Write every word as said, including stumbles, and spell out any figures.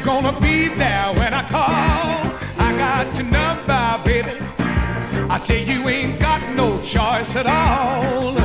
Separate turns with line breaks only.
gonna be there when I call. I got your number, baby. I say you ain't got no choice at all.